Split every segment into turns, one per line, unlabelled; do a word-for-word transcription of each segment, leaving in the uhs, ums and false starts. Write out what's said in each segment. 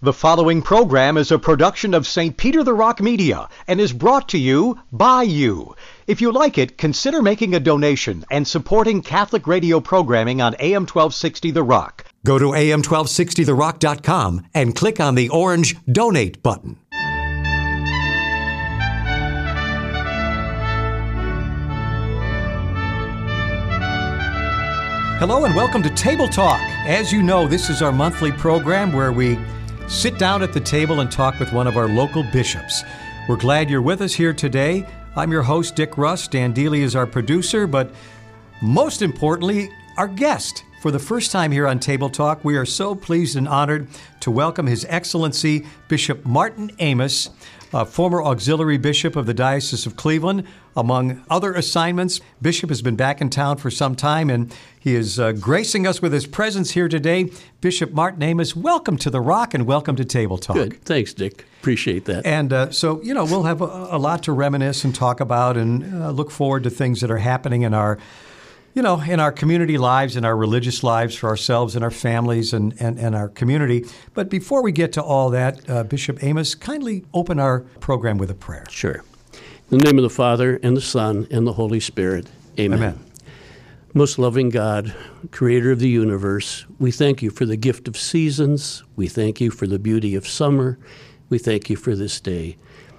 The following program is a production of Saint Peter the Rock Media and is brought to you by you. If you like it, consider making a donation and supporting Catholic radio programming on A M twelve sixty The Rock. Go to A M twelve sixty the rock dot com and click on the orange Donate button. Hello and welcome to Table Talk. As you know, this is our monthly program where we sit down at the table and talk with one of our local bishops. We're glad you're with us here today. I'm your host, Dick Russ. Dan Dealey is our producer, but most importantly, our guest. For the first time here on Table Talk, we are so pleased and honored to welcome His Excellency Bishop Martin Amos, a former auxiliary bishop of the Diocese of Cleveland. Among other assignments, Bishop has been back in town for some time, and he is uh, gracing us with his presence here today. Bishop Martin Amos, welcome to The Rock and welcome to Table Talk.
Good. Thanks, Dick. Appreciate that.
And uh, so, you know, we'll have a, a lot to reminisce and talk about and uh, look forward to things that are happening in our You know, in our community lives, in our religious lives for ourselves and our families and, and, and our community. But before we get to all that, uh, Bishop Amos, kindly open our program with a prayer.
Sure. In the name of the Father, and the Son, and the Holy Spirit. Amen.
Amen.
Most loving God, creator of the universe, we thank you for the gift of seasons. We thank you for the beauty of summer. We thank you for this day.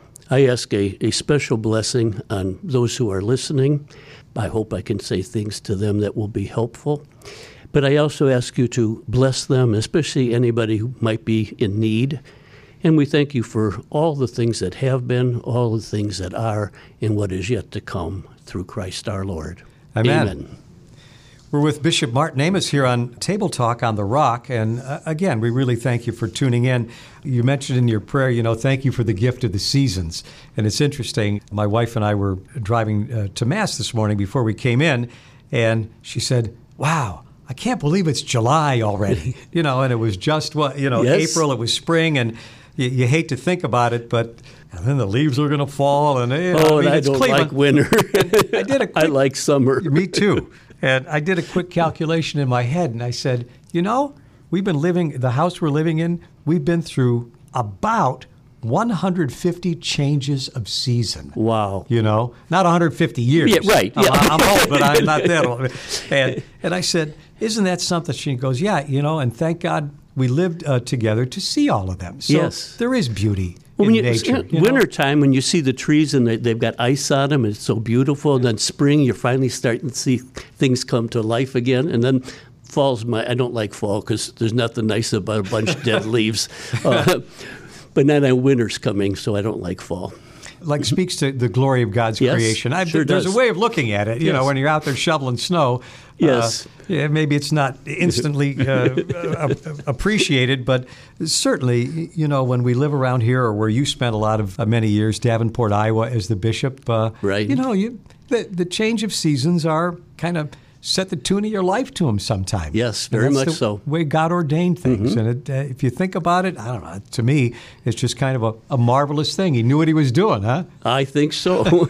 I ask a, a special blessing on those who are listening. I hope I can say things to them that will be helpful. But I also ask you to bless them, especially anybody who might be in need. And we thank you for all the things that have been, all the things that are, and what is yet to come through Christ our Lord.
Amen.
Amen.
We're with Bishop Martin Amos here on Table Talk on The Rock. And uh, again, we really thank you for tuning in. You mentioned in your prayer, you know, thank you for the gift of the seasons. And it's interesting. My wife and I were driving uh, to Mass this morning before we came in, and she said, wow, I can't believe it's July already. You know, and it was just, what you know,
Yes.
April, it was spring, and you, you hate to think about it, but and then the leaves are going to fall. And you know,
Oh,
I mean,
and I
it's
don't
Cleveland.
like winter.
I did a
I
quick,
like summer.
Me too. And I did a quick calculation in my head, and I said, you know, we've been living, the house we're living in, we've been through about one hundred fifty changes of season.
Wow.
You know, not one hundred fifty years.
Yeah, right,
I'm,
yeah.
I'm old, but I'm not that old. And, and I said, isn't that something? She goes, yeah, you know, and thank God we lived uh, together to see all of them. So
Yes.
there is beauty
Well,
in
when you,
nature. You know?
wintertime, when you see the trees and they, they've got ice on them, it's so beautiful. And then spring, you're finally starting to see things come to life again. And then fall's my, I don't like fall because there's nothing nice about a bunch of dead leaves. Uh, but then uh, winter's coming, so I don't like fall.
Like speaks to the glory of God's
Yes,
creation. I,
sure
there's
does.
a way of looking at it. You
Yes.
know, when you're out there shoveling snow.
Yes.
Uh, yeah, maybe it's not instantly uh, uh, appreciated, but certainly, you know, when we live around here or where you spent a lot of uh, many years, Davenport, Iowa, as the bishop. Uh,
Right.
You know, you the, the change of seasons are kind of set the tune of your life to them sometimes.
Yes,
And
very
that's
much
the
so.
way God ordained things.
Mm-hmm.
And it, uh, if you think about it, I don't know, to me, it's just kind of a, a marvelous thing. He knew what he was doing, huh?
I think so.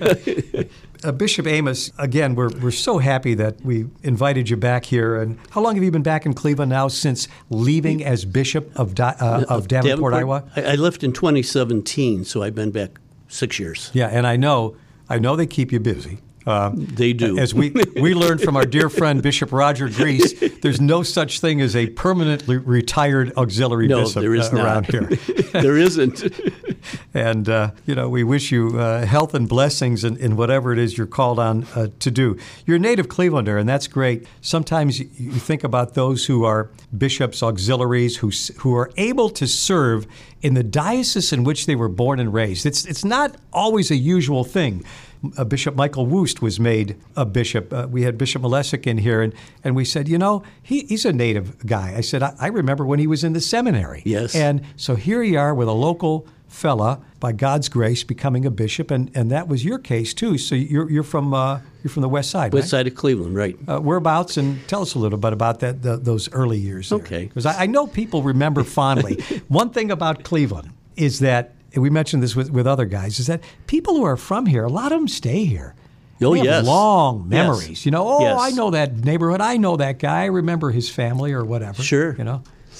Uh, Bishop Amos, again, we're we're so happy that we invited you back here. And how long have you been back in Cleveland now since leaving as Bishop of Di- uh, of Davenport, Iowa?
I, I left in twenty seventeen, so I've been back six years.
Yeah, and I know I know they keep you busy. Uh,
They do.
As we we learned from our dear friend Bishop Roger Grease, there's no such thing as a permanently retired auxiliary
No,
bishop
there is
uh,
not.
around here.
There isn't.
And, uh, you know, we wish you uh, health and blessings in, in whatever it is you're called on uh, to do. You're a native Clevelander, and that's great. Sometimes you, you think about those who are bishops, auxiliaries, who s- who are able to serve in the diocese in which they were born and raised. It's, it's not always a usual thing. Uh, Bishop Michael Woost was made a bishop. Uh, we had Bishop Malesic in here, and, and we said, you know, he, he's a native guy. I said, I, I remember when he was in the seminary.
Yes.
And so here you are with a local fella, by God's grace, becoming a bishop, and, and that was your case too. So you're you're from uh, you're from the west side,
West
right?
side of Cleveland, right.
Uh, whereabouts, and tell us a little bit about that the, those early years. there.
Okay.
Because I, I know people remember fondly. One thing about Cleveland is that, and we mentioned this with, with other guys, is that people who are from here, a lot of them stay here.
Oh,
They have
yes.
long memories.
Yes.
You know, oh,
Yes.
I know that neighborhood. I know that guy. I remember his family or whatever.
Sure.
You know.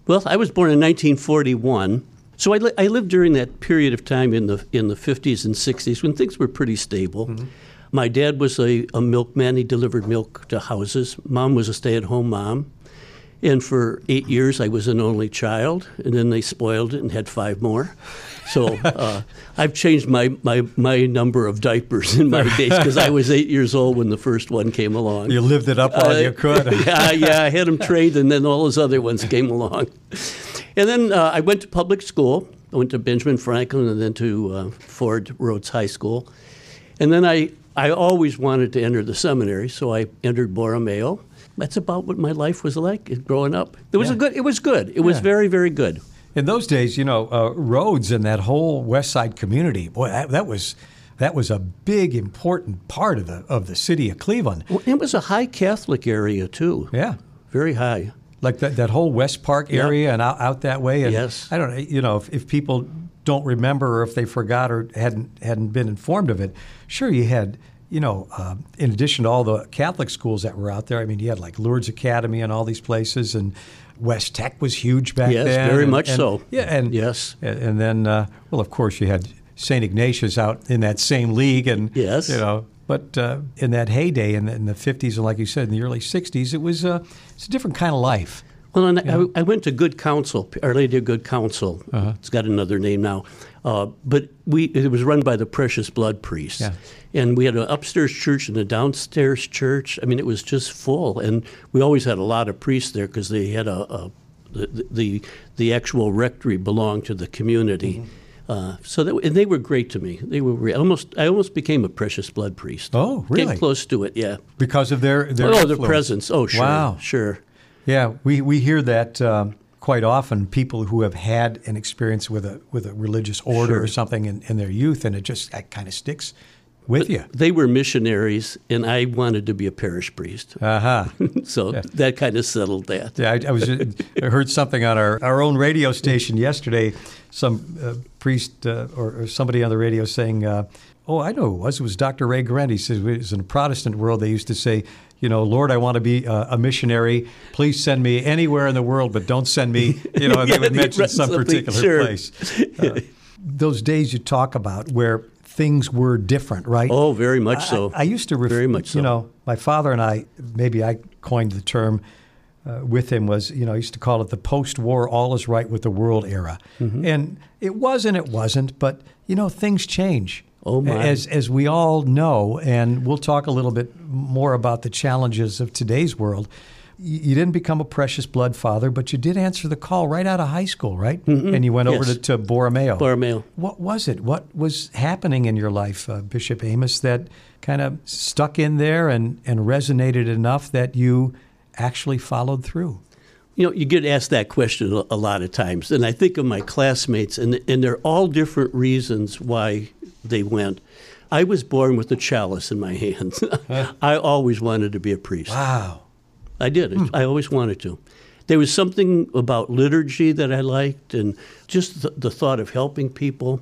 Well, I was born in nineteen forty-one. So I, li- I lived during that period of time in the in the fifties and sixties when things were pretty stable. Mm-hmm. My dad was a, a milkman. He delivered milk to houses. Mom was a stay-at-home mom. And for eight years, I was an only child. And then they spoiled it and had five more. So uh, I've changed my, my, my number of diapers in my days because I was eight years old when the first one came along.
You lived it up while uh, you could.
yeah, yeah, I had them trained, and then all those other ones came along. And then uh, I went to public school. I went to Benjamin Franklin and then to uh, Ford Rhodes High School. And then I, I always wanted to enter the seminary, so I entered Borromeo. That's about what my life was like growing up. It was yeah. a good. It was good. It was yeah. very, very good.
In those days, you know, uh, Rhodes and that whole West Side community, boy, that, that was that was a big, important part of the of the city of Cleveland.
Well, it was a high Catholic area too.
Yeah,
very high.
Like that, that whole West Park area yeah. and out, out that way. And
yes.
I don't know, you know, if, if people don't remember or if they forgot or hadn't hadn't been informed of it, sure, you had, you know, uh, in addition to all the Catholic schools that were out there, I mean, you had like Lourdes Academy and all these places, and West Tech was huge back
yes,
then.
Yes, very
and,
much
and,
so.
Yeah, and
yes,
and, and then, uh, well, of course, you had Saint Ignatius out in that same league, and
yes,
you know, but uh, in that heyday in the, in the fifties and, like you said, in the early sixties, it was uh, it's a different kind of life.
Well, and I, I went to Good Counsel, Our Lady of Good Counsel. Uh-huh. It's got another name now. Uh, but we it was run by the Precious Blood Priests.
Yeah.
And we had an upstairs church and a downstairs church. I mean, it was just full. And we always had a lot of priests there because they had a, a the, the the actual rectory belonged to the community. Mm-hmm. Uh, so that, and they were great to me. They were almost. I almost became a Precious Blood Priest.
Oh, really?
Came close to it, yeah.
Because of their their
oh,
influence.
their presence. Oh, sure.
Wow.
Sure.
Yeah, we, we hear that um, quite often. People who have had an experience with a with a religious order
sure.
or something in, in their youth, and it just it kind of sticks with
but
you.
They were missionaries, and I wanted to be a parish priest.
Uh-huh.
so
yeah.
that kind of settled that.
Yeah, I, I was I heard something on our, our own radio station yesterday. Some uh, priest uh, or, or somebody on the radio saying, uh, "Oh, I know who it was. It was Doctor Ray Grant." He says, "It was in the Protestant world. They used to say, you know, Lord, I want to be a, a missionary. Please send me anywhere in the world, but don't send me, you know," and
yeah,
they would mention some particular
sure.
place. Uh, those days you talk about where things were different, right?
Oh, very much so.
I, I used to, ref-
very much so.
You know, my father and I, maybe I coined the term uh, with him was, you know, I used to call it the post-war all is right with the world era. Mm-hmm. And it was and it wasn't, but, you know, things change.
Oh my.
As as we all know, and we'll talk a little bit more about the challenges of today's world. You didn't become a Precious Blood father, but you did answer the call right out of high school, right?
Mm-hmm.
And you went
yes.
over to, to Borromeo.
Borromeo.
What was it? What was happening in your life, uh, Bishop Amos, that kind of stuck in there and, and resonated enough that you actually followed through?
You know, you get asked that question a lot of times, and I think of my classmates, and and they're all different reasons why they went. I was born with a chalice in my hands. Huh? I always wanted to be a priest.
Wow.
I did. Hmm. I always wanted to. There was something about liturgy that I liked, and just the, the thought of helping people.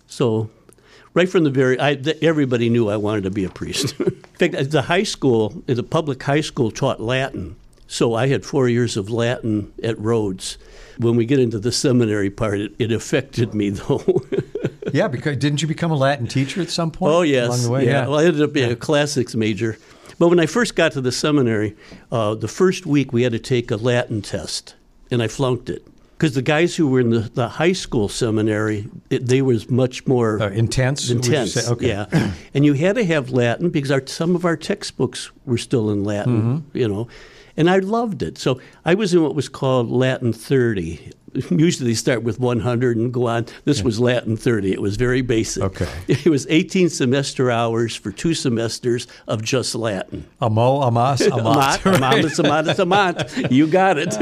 So right from the very, I, the, everybody knew I wanted to be a priest. In fact, the high school, the public high school taught Latin. So I had four years of Latin at Rhodes. When we get into the seminary part, it, it affected me, though.
Yeah, because didn't you become a Latin teacher at some point?
Oh, yes.
Along the way?
Yeah.
Yeah.
Well, I ended up being
yeah.
a classics major. But when I first got to the seminary, uh, the first week we had to take a Latin test, and I flunked it. Because the guys who were in the, the high school seminary, it, they was much more
uh, intense.
Intense,
okay.
Yeah. And you had to have Latin because our, some of our textbooks were still in Latin, mm-hmm. you know. And I loved it. So I was in what was called Latin thirty. Usually they start with one hundred and go on. This yeah. was Latin thirty. It was very basic.
Okay.
It was eighteen semester hours for two semesters of just Latin.
Amo, amas, amat.
Amamus, amatus, amat. You got it.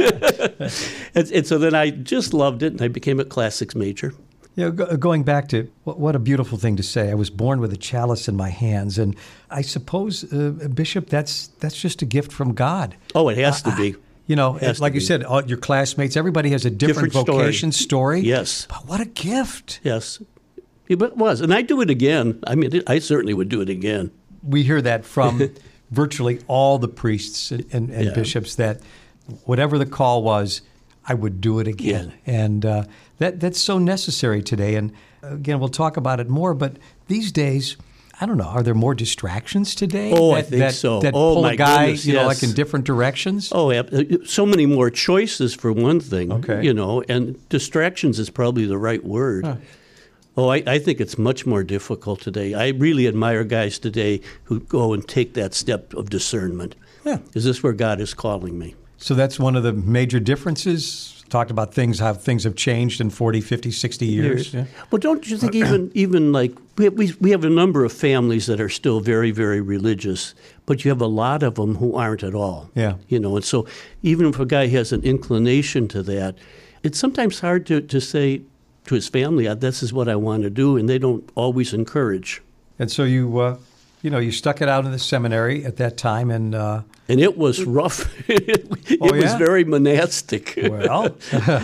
and, and so then I just loved it, and I became a classics major.
You know, go, going back to what, what a beautiful thing to say. I was born with a chalice in my hands, and I suppose, uh, Bishop, that's that's just a gift from God.
Oh, it has uh, to be.
You know, like you said, all your classmates, everybody has a different, different vocation story.
story. Yes.
But what a gift.
Yes. It was. And I'd do it again. I mean, I certainly would do it again.
We hear that from virtually all the priests and, and, and
yeah.
bishops that whatever the call was, I would do it again. Yeah. And uh, that that's so necessary today. And again, we'll talk about it more. But these days, I don't know, are there more distractions today?
Oh,
that,
I think
that,
so.
That
oh,
pull
my
a guy,
goodness,
you know,
yes.
like in different directions?
Oh, so many more choices for one thing.
Okay.
You know, and distractions is probably the right word. Huh. Oh, I, I think it's much more difficult today. I really admire guys today who go and take that step of discernment. Yeah. Is this where God is calling me?
So that's one of the major differences. Talked about things, how things have changed in forty, fifty, sixty years.
years. Yeah. Well, don't you think even, even like, we have, we, we have a number of families that are still very, very religious, but you have a lot of them who aren't at all.
Yeah.
You know, and so even if a guy has an inclination to that, it's sometimes hard to, to say to his family, this is what I want to do, and they don't always encourage.
And so you, uh, you know, you stuck it out in the seminary at that time, and uh,
and it was rough. it
oh,
was
yeah?
very monastic.
Well,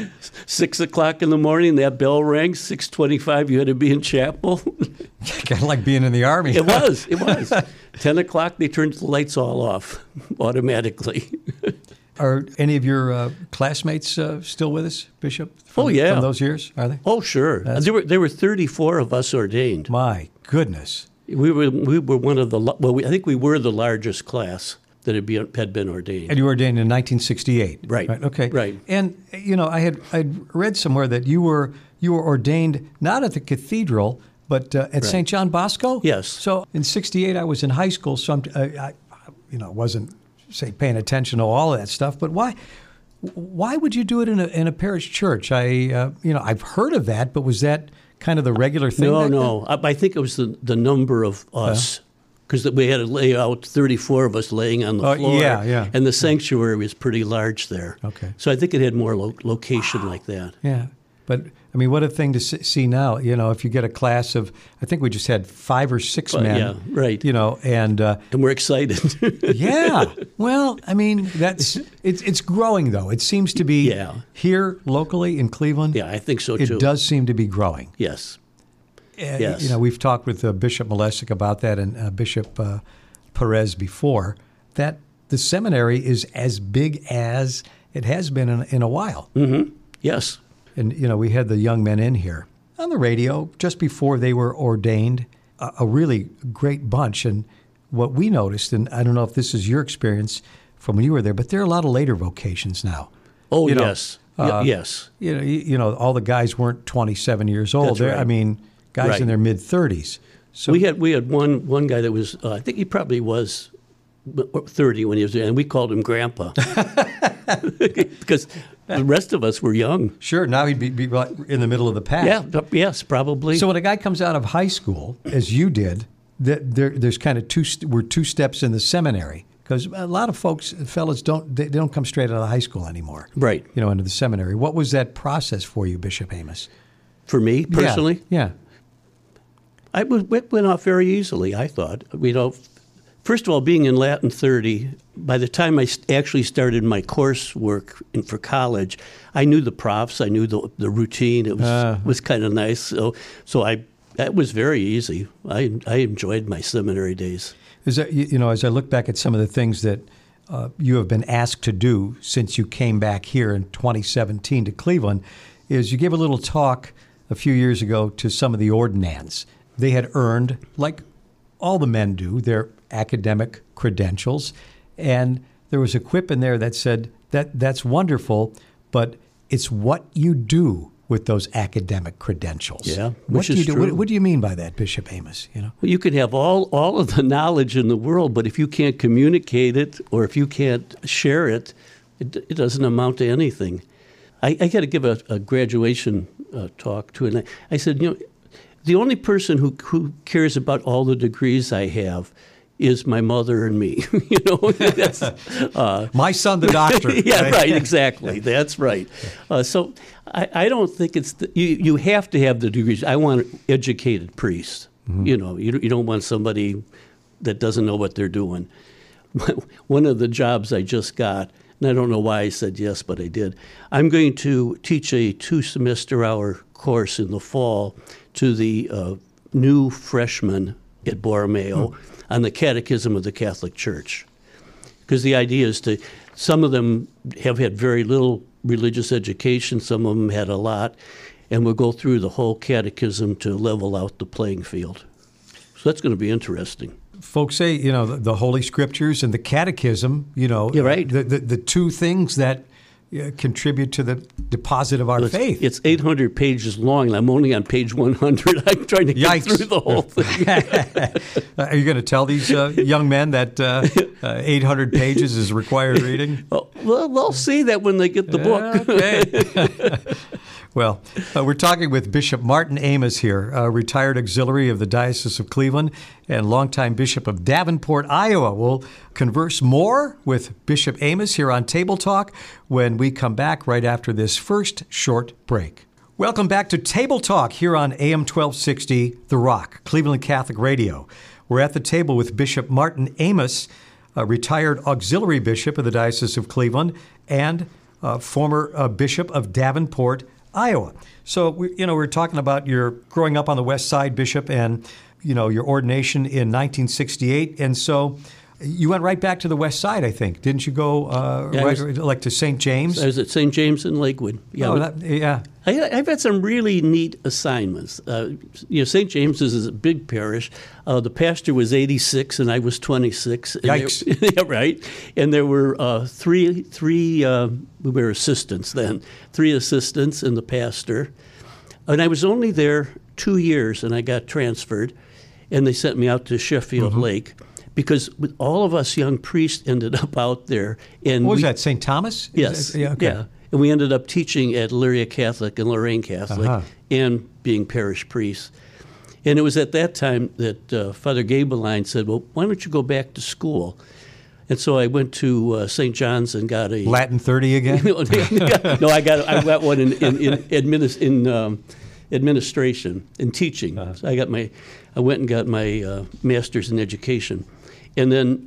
six o'clock in the morning, that bell rang. Six twenty-five, you had to be in chapel.
Kind of like being in the Army.
It was. It was. Ten o'clock, they turned the lights all off automatically.
Are any of your uh, classmates uh, still with us, Bishop? From,
oh yeah,
from those years, are they?
Oh sure. That's... There were there were thirty-four of us ordained.
My goodness.
We were we were one of the well, we, I think we were the largest class that had been had been ordained.
And you were ordained in nineteen sixty-eight,
right?
Right. Okay.
Right.
And you know, I had I'd read somewhere that you were you were ordained not at the cathedral, but uh, at right. Saint John Bosco.
Yes.
So in sixty-eight, I was in high school, so I'm, I, I you know wasn't say paying attention to all of that stuff. But why? Why would you do it in a in a parish church? I uh, you know I've heard of that, but was that kind of the regular thing?
No,
back
no.
then?
I think it was the, the number of us, because uh-huh. we had to lay out thirty-four of us laying on the
uh,
floor.
Yeah, yeah.
And the sanctuary was pretty large there.
Okay.
So I think it had more lo- location wow. like that.
Yeah. But, I mean, what a thing to see now. You know, if you get a class of, I think we just had five or six
well,
men.
Yeah, right.
You know, and... Uh,
and we're excited.
Yeah. Well, I mean, that's it's it's growing, though. It seems to be
yeah.
here locally in Cleveland.
Yeah, I think so,
it
too.
It does seem to be growing.
Yes.
Uh,
yes.
You know, we've talked with uh, Bishop Malesic about that and uh, Bishop uh, Perez before, that the seminary is as big as it has been in, in a while.
Mm-hmm. Yes.
And, you know, we had the young men in here on the radio just before they were ordained, a, a really great bunch. And what we noticed, and I don't know if this is your experience from when you were there, but there are a lot of later vocations now.
Oh,
you know,
yes.
Uh,
y- yes.
You know, you, you know, all the guys weren't twenty-seven years old.
That's right.
I mean, guys
right.
in their mid-thirties. So
we had we had one one guy that was, uh, I think he probably was thirty when he was there, and we called him Grandpa. Because the rest of us were young.
Sure, now he'd be, be in the middle of the pack.
Yeah, yes, probably.
So when a guy comes out of high school, as you did, there, there's kind of two, we're two steps in the seminary. Because a lot of folks, fellas, don't they don't come straight out of high school anymore.
Right.
You know, into the seminary. What was that process for you, Bishop Amos?
For me, personally?
Yeah. yeah.
I was, it went off very easily, I thought. You know, first of all, being in Latin thirty, by the time I actually started my coursework in, for college, I knew the profs, I knew the the routine. It was uh, was kind of nice. So, so I that was very easy. I I enjoyed my seminary days.
Is that, you know, as I look back at some of the things that uh, you have been asked to do since you came back here in twenty seventeen to Cleveland, is you gave a little talk a few years ago to some of the ordinands. They had earned, like all the men do, their academic credentials. And there was a quip in there that said, that that's wonderful, but it's what you do with those academic credentials.
Yeah,
what
which
do
is
you do?
true.
What, what do you mean by that, Bishop Amos? You know,
well, you could have all, all of the knowledge in the world, but if you can't communicate it or if you can't share it, it, it doesn't amount to anything. I, I got to give a, a graduation uh, talk to it. I said, you know, the only person who who cares about all the degrees I have is my mother and me. You know, that's, uh,
my son, the doctor.
Yeah, right. Exactly. That's right. Uh, so I, I don't think it's the, you. You have to have the degrees. I want an educated priest. Mm-hmm. You know, you you don't want somebody that doesn't know what they're doing. One of the jobs I just got, and I don't know why I said yes, but I did. I'm going to teach a two-semester-hour course in the fall to the uh, new freshmen at Borromeo hmm. on the Catechism of the Catholic Church. Because the idea is to, some of them have had very little religious education. Some of them had a lot. And we'll go through the whole catechism to level out the playing field. So that's going to be interesting.
Folks say, you know, the, the Holy Scriptures and the catechism, you know,
You're right.
the, the, the two things that uh, contribute to the deposit of our
Well, it's,
faith.
It's eight hundred pages long, and I'm only on page one hundred. I'm trying to get
Yikes.
through the whole thing.
Are you going to tell these uh, young men that uh, uh, eight hundred pages is required reading?
Well, well, they'll see that when they get the book.
Okay. Well, uh, we're talking with Bishop Martin Amos here, a retired auxiliary of the Diocese of Cleveland and longtime Bishop of Davenport, Iowa. We'll converse more with Bishop Amos here on Table Talk when we come back right after this first short break. Welcome back to Table Talk here on A M twelve sixty, The Rock, Cleveland Catholic Radio. We're at the table with Bishop Martin Amos, a retired auxiliary bishop of the Diocese of Cleveland and uh, former uh, Bishop of Davenport, Iowa. So, we, you know, we're talking about your growing up on the West Side, Bishop, and, you know, your ordination in nineteen sixty-eight. And so you went right back to the West Side, I think. Didn't you go uh,
Yeah, I
right,
was-
like to Saint James?
I was at Saint James in Lakewood. Yeah,
oh,
but-
that, yeah.
I, I've had some really neat assignments. Uh, you know, Saint James's is a big parish. Uh, the pastor was eighty-six, and I was twenty-six. And
Yikes.
There, yeah, right. And there were uh, three, three. Uh, we were assistants then. Three assistants and the pastor. And I was only there two years, and I got transferred, and they sent me out to Sheffield
Mm-hmm.
Lake because with all of us young priests ended up out there. And
What was
we,
that, Saint Thomas? Is
Yes.
that- yeah, okay.
Yeah. And we ended up teaching at Elyria Catholic and Lorraine Catholic
Uh-huh.
and being parish priests. And it was at that time that uh, Father Gabeline said, well, why don't you go back to school? And so I went to uh, Saint John's and got a...
Latin thirty again?
no, I got I got one in in in, administ- in um, administration in teaching.
Uh-huh.
So I got my I went and got my uh, master's in education, and then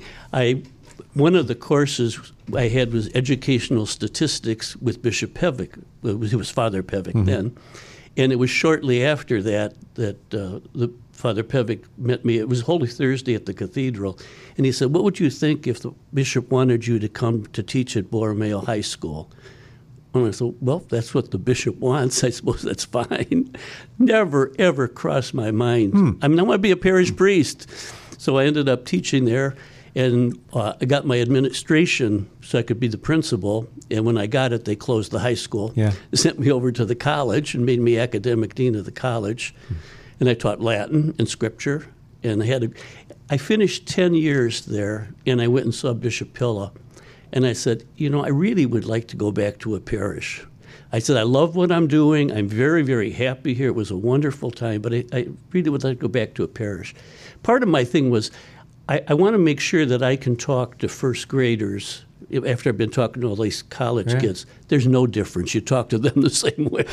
I one of the courses I had was educational statistics with Bishop Pevick. It was, it was Father Pevick
Mm-hmm.
then, and it was shortly after that that uh, the Father Pevick met me. It was Holy Thursday at the cathedral, and he said, "What would you think if the bishop wanted you to come to teach at Borromeo High School?" And I thought, well, if that's what the bishop wants, I suppose that's fine. Never, ever crossed my mind.
Hmm.
I mean, I want to be a parish priest. So I ended up teaching there, and uh, I got my administration so I could be the principal. And when I got it, they closed the high school,
Yeah.
sent me over to the college and made me academic dean of the college.
Hmm.
And I taught Latin and Scripture. And I had a, I finished ten years there, and I went and saw Bishop Pilla. And I said, you know, I really would like to go back to a parish. I said, I love what I'm doing. I'm very, very happy here. It was a wonderful time, but I, I really would like to go back to a parish. Part of my thing was I, I want to make sure that I can talk to first graders after I've been talking to all these college
Yeah.
kids. There's no difference. You talk to them the same way.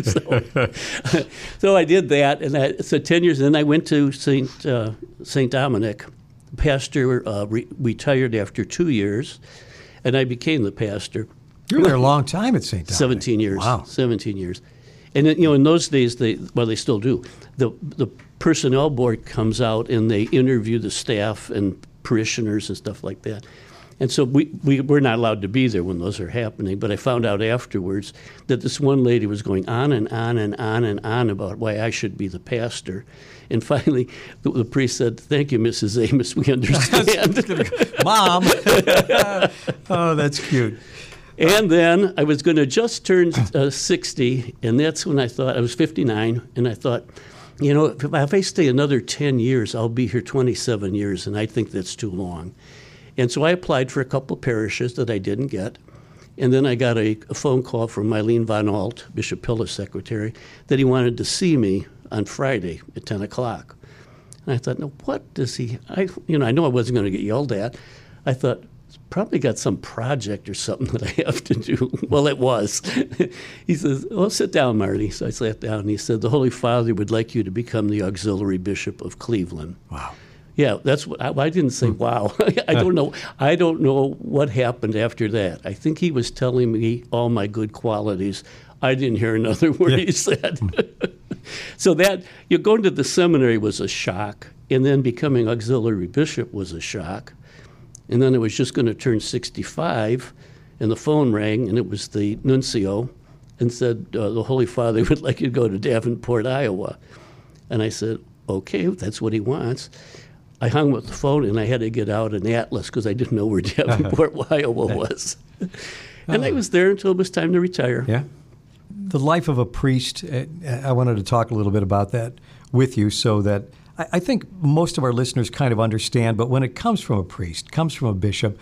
so, so I did that, and I, so ten years, and then I went to Saint uh, Saint Dominic. The pastor uh, re- retired after two years. And I became the pastor.
You were there a long time at Saint Dominic.
Seventeen years.
Wow.
Seventeen years, and then, you know, in those days, they well, they still do. The the personnel board comes out and they interview the staff and parishioners and stuff like that. And so we, we we're not allowed to be there when those are happening. But I found out afterwards that this one lady was going on and on and on and on about why I should be the pastor. And finally, the, the priest said, "Thank you, Missus Amos. We understand."
Mom. Oh, that's cute.
And then I was going to just turn uh, sixty, and that's when I thought, I was fifty-nine, and I thought, you know, if, if I stay another ten years, I'll be here twenty-seven years, and I think that's too long. And so I applied for a couple of parishes that I didn't get. And then I got a, a phone call from Mylene Von Alt, Bishop Pilla's secretary, that he wanted to see me on Friday at ten o'clock. And I thought, no, what does he, I, you know, I know I wasn't going to get yelled at. I thought, it's probably got some project or something that I have to do. Well, it was. He says, well, sit down, Marty. So I sat down, and he said, the Holy Father would like you to become the auxiliary bishop of Cleveland.
Wow.
Yeah, that's what I, I didn't say. Wow, I don't know. I don't know what happened after that. I think he was telling me all my good qualities. I didn't hear another word
Yeah.
he said. So that you going to the seminary was a shock, and then becoming auxiliary bishop was a shock, and then I was just going to turn sixty-five, and the phone rang, and it was the nuncio, and said, uh, the Holy Father would like you to go to Davenport, Iowa. And I said, okay, that's what he wants. I hung up the phone, and I had to get out an atlas because I didn't know where Davenport, Iowa was. And I was there until it was time to retire.
Yeah. The life of a priest, uh, I wanted to talk a little bit about that with you so that I, I think most of our listeners kind of understand, but when it comes from a priest, comes from a bishop,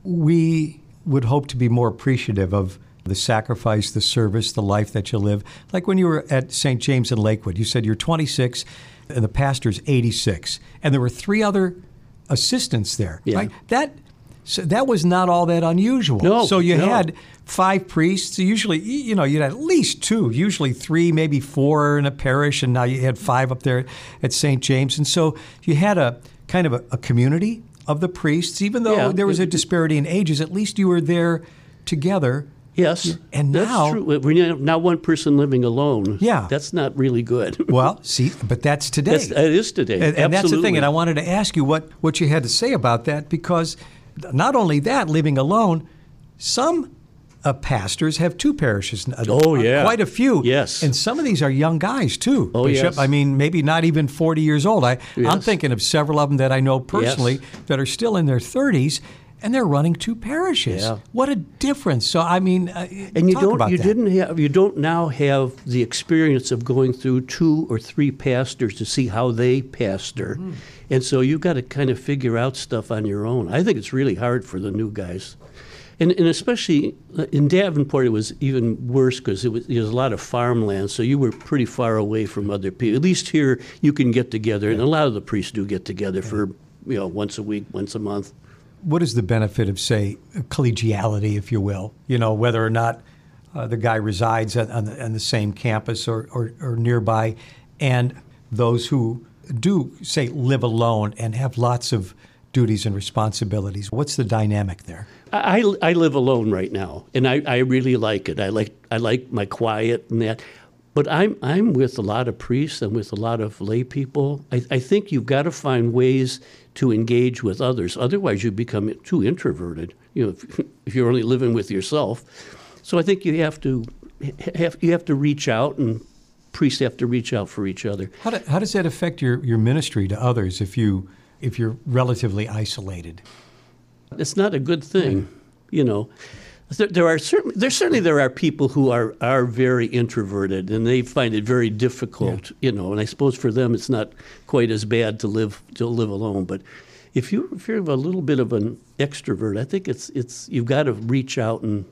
we would hope to be more appreciative of the sacrifice, the service, the life that you live. Like when you were at Saint James in Lakewood, you said you're twenty-six and the pastor's eighty-six, and there were three other assistants there.
Yeah.
Right? That so that was not all that unusual.
No,
so you
no.
had five priests. Usually, you know, you'd had at least two, usually three, maybe four in a parish, and now you had five up there at Saint James. And so you had a kind of a, a community of the priests, even though
Yeah.
there was a disparity in ages. At least you were there together.
Yes,
And
that's
now-
true. We're now one person living alone.
Yeah.
That's not really good.
Well, see, but that's today.
That's, it is today.
And, and that's the thing.
Absolutely.
And I wanted to ask you what, what you had to say about that, because not only that, living alone, some uh, pastors have two parishes. uh,
Oh, yeah.
Quite a few.
Yes.
And some of these are young guys, too,
Oh,
Bishop.
yes.
I mean, maybe not even forty years old. I, I'm
Yes.
thinking of several of them that I know personally
Yes.
that are still in their thirties, and they're running two parishes.
Yeah.
What a difference. So, I mean, uh,
And you
talk
don't.
about
You
that.
didn't have. You don't now have the experience of going through two or three pastors to see how they pastor,
Mm-hmm.
and so you've got to kind of figure out stuff on your own. I think it's really hard for the new guys, and and especially in Davenport, it was even worse because it was there was a lot of farmland, so you were pretty far away from other people. At least here, you can get together, and a lot of the priests do get together for you know once a week, once a month.
What is the benefit of, say, collegiality, if you will? You know, whether or not uh, the guy resides at, on, the, on the same campus or, or, or nearby, and those who do, say, live alone and have lots of duties and responsibilities. What's the dynamic there?
I, I live alone right now, and I, I really like it. I like I like my quiet and that. But I'm I'm with a lot of priests and with a lot of lay people. I, I think you've got to find ways to engage with others. Otherwise, you become too introverted. You know, if, if you're only living with yourself. So I think you have to have you have to reach out, and priests have to reach out for each other.
How, do, how does that affect your, your ministry to others if you if you're relatively isolated?
It's not a good thing, you know. There, there are certainly there certainly there are people who are, are very introverted and they find it very difficult,
Yeah.
you know. And I suppose for them it's not quite as bad to live to live alone. But if you if you're a little bit of an extrovert, I think it's it's you've got to reach out and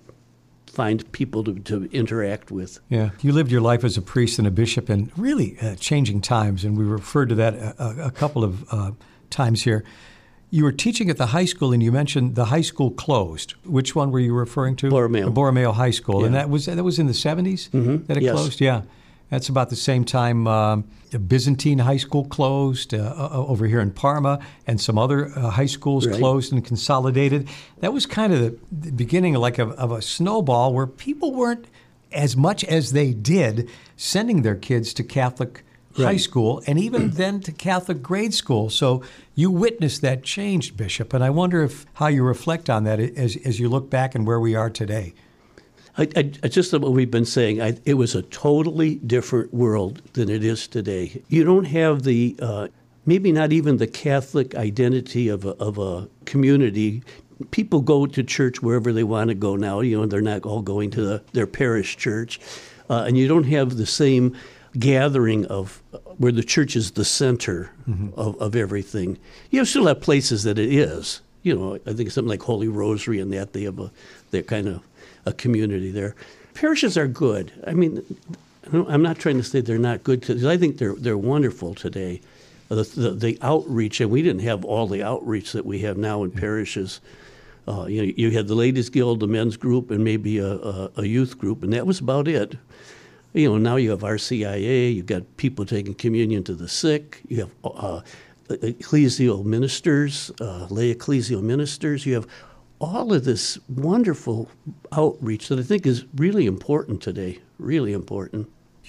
find people to, to interact with.
Yeah, you lived your life as a priest and a bishop in really uh, changing times, and we referred to that a, a, a couple of uh, times here. You were teaching at the high school, and you mentioned the high school closed. Which one were you referring to?
Borromeo.
Borromeo High School, and
Yeah.
that was that was in the seventies
Mhm.
that it
Yes.
closed. Yeah, that's about the same time um, the Byzantine High School closed uh, uh, over here in Parma, and some other uh, high schools
Right.
closed and consolidated. That was kind of the, the beginning, like of, of a snowball, where people weren't as much as they did sending their kids to Catholic high
Right.
school, and even then to Catholic grade school. So you witnessed that change, Bishop, and I wonder if how you reflect on that as as you look back and where we are today.
I, I, I just what we've been saying. I, it was a totally different world than it is today. You don't have the uh, maybe not even the Catholic identity of a, of a community. People go to church wherever they want to go now. You know, they're not all going to the, their parish church, uh, and you don't have the same gathering of where the church is the center of, of everything. You still have places that it is. You know, I think something like Holy Rosary and that they have a they're kind of a community there. Parishes are good. I mean, I'm not trying to say they're not good because I think they're they're wonderful today. The, the, the outreach, and we didn't have all the outreach that we have now in parishes. Uh, you know, you had the Ladies Guild, the men's group, and maybe a, a, a youth group, and that was about it. You know, now you have R C I A, you've got people taking communion to the sick, you have uh, ecclesial ministers, uh, lay ecclesial ministers, you have all of this wonderful outreach that I think is really important today, really important.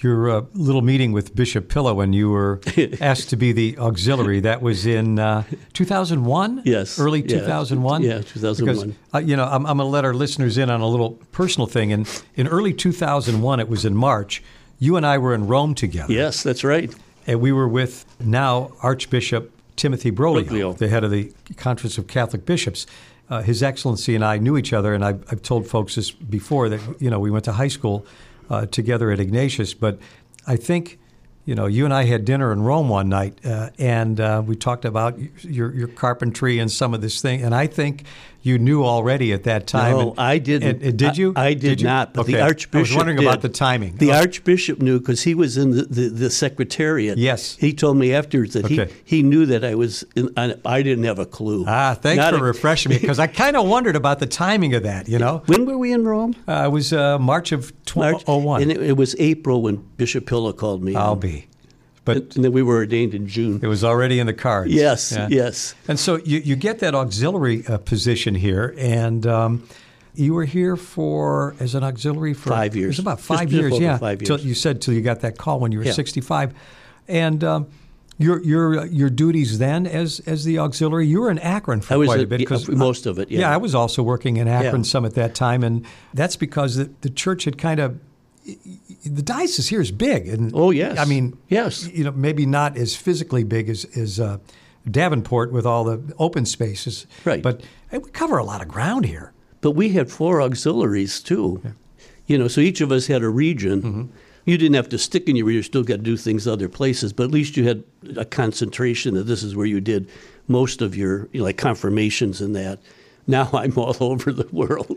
your uh, little meeting with Bishop Pillow when you were asked to be the auxiliary. That was in uh, two thousand one?
Yes.
Early
yeah.
two thousand one?
Yeah, two thousand one.
Because, uh, you know, I'm, I'm going to let our listeners in on a little personal thing. And in early two thousand one, it was in March, you and I were in Rome together.
Yes, that's right.
And we were with now Archbishop Timothy Broglio,
Broglio.
the head of the Conference of Catholic Bishops. Uh, His Excellency and I knew each other, and I've, I've told folks this before that, you know, we went to high school uh, together at Ignatius. But I think, you know, you and I had dinner in Rome one night, uh, and uh, we talked about your your carpentry and some of this thing. And I think you knew already at that time.
No,
and,
I didn't.
And, and did you?
I, I did,
did you?
not, but
okay.
the Archbishop
I was wondering
did.
about the timing.
The
Oh.
Archbishop knew because he was in the, the, the Secretariat.
Yes.
He told me afterwards that
Okay.
he, he knew that I was, in, I, I didn't have a clue.
Ah, thanks
Not
for
a-
refreshing me, because I kind of wondered about the timing of that, you know?
When were we in Rome?
Uh, it was uh, March of
March.
oh one.
And it, it was April when Bishop Pillow called me.
I'll
in.
be. But
And then we were ordained in June.
it was already in the cards.
Yes,
Yeah.
yes.
And so you, you get that auxiliary uh, position here, and um, you were here for, as an auxiliary for
Five years.
It was about
Just-
five
just
years,
over
yeah.
five
Till,
years.
you said till you got that call when you were
Yeah.
sixty-five. And um, your your your duties then as as the auxiliary, you were in Akron for
I was
quite a
at-
bit.
yeah,
'cause
most of it, yeah.
Yeah, I was also working in Akron
Yeah.
some at that time, and that's because the, the church had kind of, the diocese here is big. And
Oh, yes.
I mean,
Yes.
you know, maybe not as physically big as, as uh, Davenport with all the open spaces.
Right.
But hey, we cover a lot of ground here.
But we had four auxiliaries, too. You know, so each of us had a region.
Mm-hmm.
You didn't have to stick in your region. You still got to do things other places, but at least you had a concentration that this is where you did most of your, you know, like confirmations and that. Now I'm all over the world.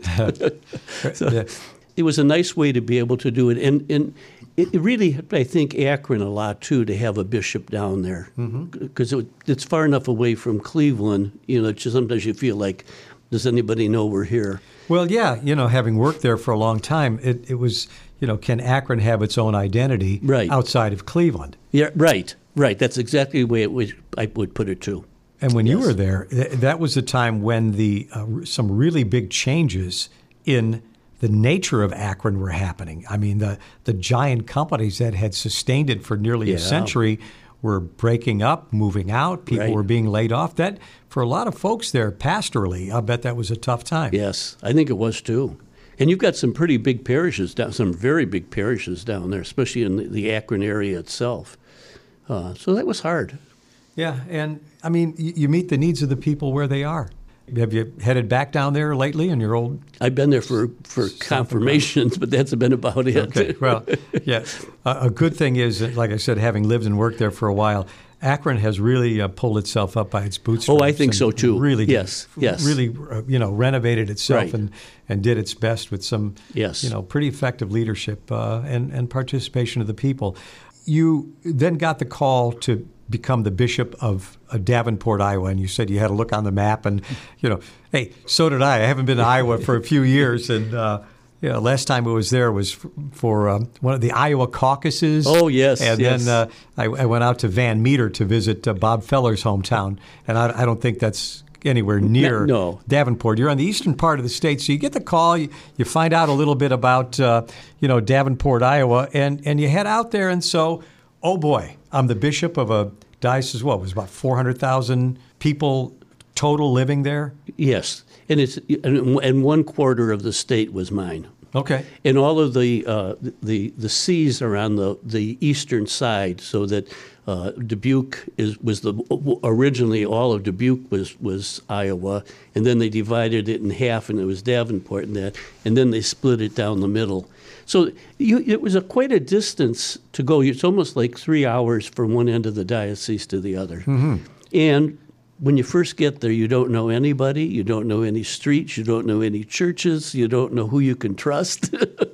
So
Yeah.
it was a nice way to be able to do it. And, and it it really, I think, Akron a lot, too, to have a bishop down there. Because it, it's far enough away from Cleveland, you know, just sometimes you feel like, does anybody know we're here?
Well, yeah, you know, having worked there for a long time, it, it was, you know, can Akron have its own identity
Right.
outside of Cleveland?
Yeah, right, right. That's exactly the way it would, I would put it, too.
And when you
Yes.
were there, th- that was a time when the uh, r- some really big changes in the nature of Akron were happening. I mean, the the giant companies that had sustained it for nearly a
Yeah.
century were breaking up, moving out. People
Right.
were being laid off. That, for a lot of folks there, pastorally, I bet that was a tough time.
Yes, I think it was, too. And you've got some pretty big parishes down, some very big parishes down there, especially in the, the Akron area itself. Uh, so that was hard.
Yeah, and I mean, you, you meet the needs of the people where they are. Have you headed back down there lately in your old?
I've been there for, for confirmations, but that's been about it.
Okay, well, yeah. A, a good thing is, that, like I said, having lived and worked there for a while, Akron has really uh, pulled itself up by its bootstraps.
Oh, I think
and
so, too.
Really,
Yes, yes.
Really, uh, you know, renovated itself
Right.
and, and did its best with some,
Yes.
you know, pretty effective leadership uh, and and participation of the people. You then got the call to become the bishop of uh, Davenport, Iowa, and you said you had to look on the map, and you know, hey, so did I. I haven't been to Iowa for a few years, and uh, you know, last time I was there was f- for um, one of the Iowa caucuses.
Oh, yes,
and
yes.
then uh, I, I went out to Van Meter to visit uh, Bob Feller's hometown, and I, I don't think that's anywhere near
no.
Davenport. You're on the eastern part of the state, so you get the call. You, you find out a little bit about uh, you know Davenport, Iowa, and and you head out there, and so. Oh, boy, I'm the bishop of a diocese, what, was about four hundred thousand people total living there?
Yes, and it's and, and one quarter of the state was mine.
Okay.
And all of the uh, the the seas are on the, the eastern side, so that uh, Dubuque is was the originally all of Dubuque was was Iowa, and then they divided it in half, and it was Davenport and that, and then they split it down the middle. So you, it was a quite a distance to go. It's almost like three hours from one end of the diocese to the other. Mm-hmm. And when you first get there, you don't know anybody. You don't know any streets. You don't know any churches. You don't know who you can trust.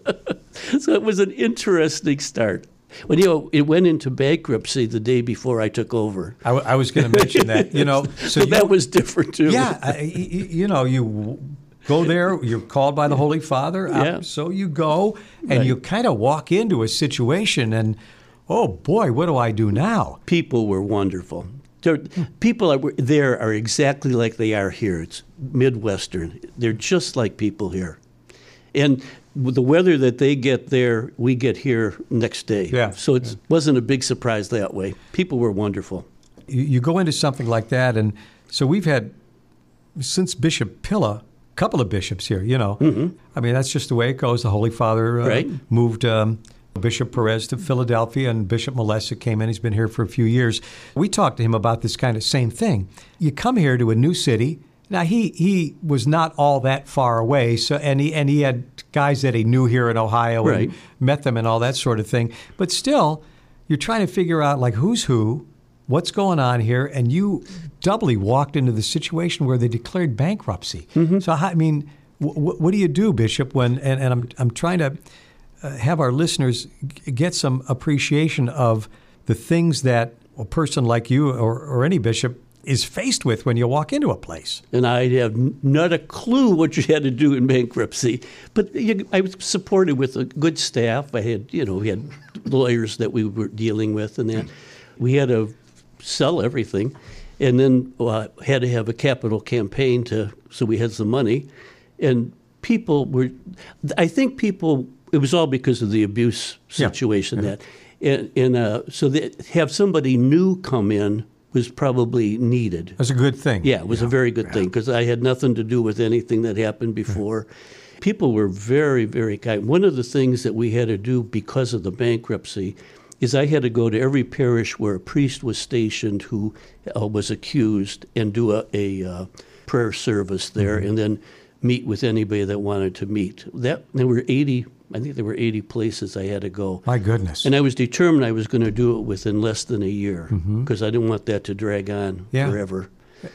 So it was an interesting start. Well, you know, it went into bankruptcy the day before I took over.
I, w- I was going to mention that. You know,
So,
you,
that was different, too.
yeah. I, y- y- you know, you go there. You're called by the Holy Father. uh,
Yeah.
So you go, and
Right.
you kind of walk into a situation, and oh boy, what do I do now?
People were wonderful. They're, people are, there are exactly like they are here. It's Midwestern. They're just like people here. And with the weather that they get there, we get here next day.
Yeah.
So it wasn't a big surprise that way. People were wonderful.
You, you go into something like that, and so we've had, since Bishop Pilla, a couple of bishops here, you know. Mm-hmm. I mean, that's just the way it goes. The Holy Father uh,
right.
moved um, Bishop Perez to Philadelphia, and Bishop Malessa came in. He's been here for a few years. We talked to him about this kind of same thing. You come here to a new city. Now, he, he was not all that far away, so and he and he had guys that he knew here in Ohio
right.
and met them and all that sort of thing. But still, you're trying to figure out, like, who's who, what's going on here, and you doubly walked into the situation where they declared bankruptcy. Mm-hmm. So, I mean, w- what do you do, Bishop, when, and, and I'm, I'm trying to uh, have our listeners g- get some appreciation of the things that a person like you or, or any bishop is faced with when you walk into a place.
And I have not a clue what you had to do in bankruptcy. But you, I was supported with a good staff. I had, you know, we had lawyers that we were dealing with and that. We had to sell everything and then uh, had to have a capital campaign to, so we had some money. And people were, I think people, it was all because of the abuse situation. Yeah. that, And, and uh, so that have somebody new come in was probably needed.
That's a good thing.
Yeah, it was
yeah.
a very good yeah. thing because I had nothing to do with anything that happened before. Right. People were very, very kind. One of the things that we had to do because of the bankruptcy is I had to go to every parish where a priest was stationed who uh, was accused and do a, a uh, prayer service there mm-hmm. and then meet with anybody that wanted to meet. That there were eighty, I think there were eighty places I had to go.
My goodness.
And I was determined I was going to do it within less than a year because mm-hmm. I didn't want that to drag on yeah. forever.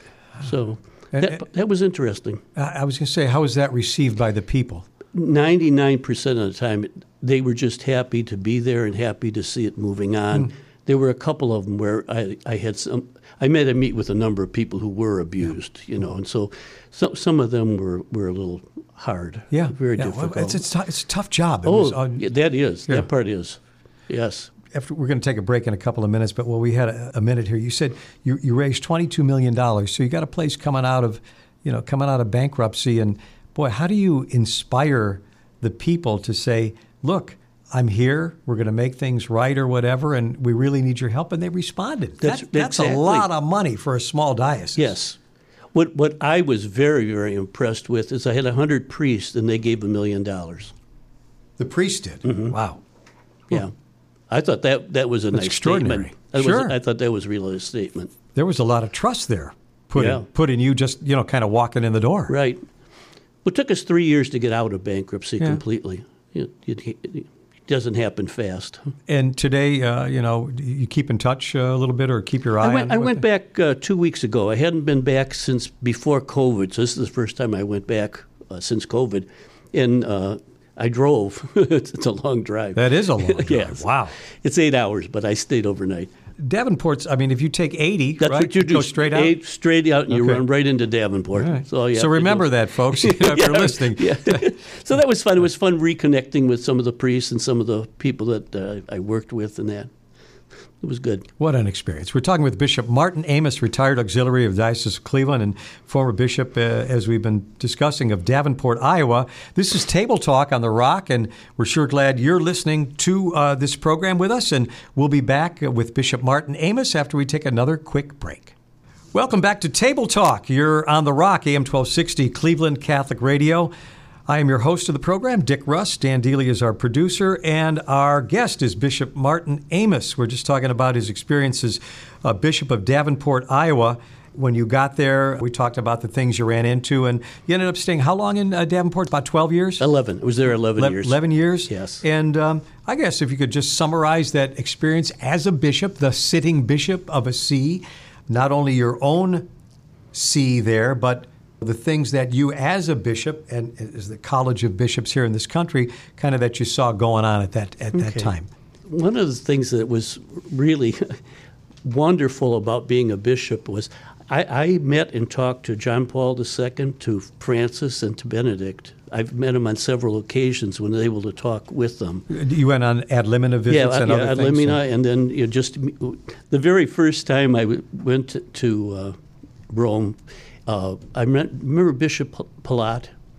So and, that, that was interesting.
I was going to say, how was that received by the people?
ninety-nine percent of the time, they were just happy to be there and happy to see it moving on. Mm. There were a couple of them where I, I had some, I met and meet with a number of people who were abused, yeah. you know, and so some some of them were, were a little hard.
Yeah.
Very
yeah.
difficult.
Well, it's, it's, t- it's a tough job. It
oh,
was, uh,
yeah, that is.
Yeah.
That part is. Yes.
After, we're going to take a break in a couple of minutes, but while we had a, a minute here, you said you, you raised twenty-two million dollars. So you got a place coming out of, you know, coming out of bankruptcy. And boy, how do you inspire the people to say, look, I'm here, we're going to make things right or whatever, and we really need your help? And they responded.
That's,
that, that's
exactly.
a lot of money for a small diocese.
Yes. What what I was very, very impressed with is I had one hundred priests, and they gave a million dollars.
The priest did?
Mm-hmm.
Wow.
Yeah. Hmm. I thought that, that was a
That's
nice
extraordinary.
statement. That
sure.
Was, I thought that was really a statement.
There was a lot of trust there put,
yeah.
in, put in you just, you know, kind of walking in the door.
Right. Well, it took us three years to get out of bankruptcy
yeah.
completely. It, it, it doesn't happen fast.
And today, uh, you know, you keep in touch uh, a little bit or keep your eye
I went,
on
I went
the...
back uh, two weeks ago. I hadn't been back since before COVID, so this is the first time I went back uh, since COVID. And uh, I drove. It's a long drive.
That is a long drive.
Yes.
Wow.
It's eight hours, but I stayed overnight.
Davenport's, I mean, if you take eighty,
That's
right?
what you do.
Go straight out?
Eight, straight out, and you
okay.
run right into Davenport.
Right.
So, yeah,
so remember that, folks, if
yeah,
you're listening.
Yeah. So that was fun. It was fun reconnecting with some of the priests and some of the people that uh, I worked with and that. It was good.
What an experience. We're talking with Bishop Martin Amos, retired auxiliary of the Diocese of Cleveland and former bishop, uh, as we've been discussing, of Davenport, Iowa. This is Table Talk on The Rock, and we're sure glad you're listening to uh, this program with us. And we'll be back with Bishop Martin Amos after we take another quick break. Welcome back to Table Talk. You're on The Rock, A M twelve sixty, Cleveland Catholic Radio. I am your host of the program, Dick Russ. Dan Dealey is our producer, and our guest is Bishop Martin Amos. We're just talking about his experience as uh, Bishop of Davenport, Iowa. When you got there, we talked about the things you ran into, and you ended up staying how long in uh, Davenport? About twelve years?
eleven. I was there eleven
Le-
years.
eleven years?
Yes.
And um, I guess if you could just summarize that experience as a bishop, the sitting bishop of a see, not only your own see there, but the things that you as a bishop and as the College of Bishops here in this country, kind of that you saw going on at that at
okay.
that time.
One of the things that was really wonderful about being a bishop was I, I met and talked to John Paul the Second, to Francis, and to Benedict. I've met them on several occasions when I was able to talk with them.
You went on ad limina visits
yeah,
and
yeah,
other
ad
things?
limina, and then you know, just the very first time I w- went to, to uh, Rome, uh, I met, remember Bishop Palat?
Yeah.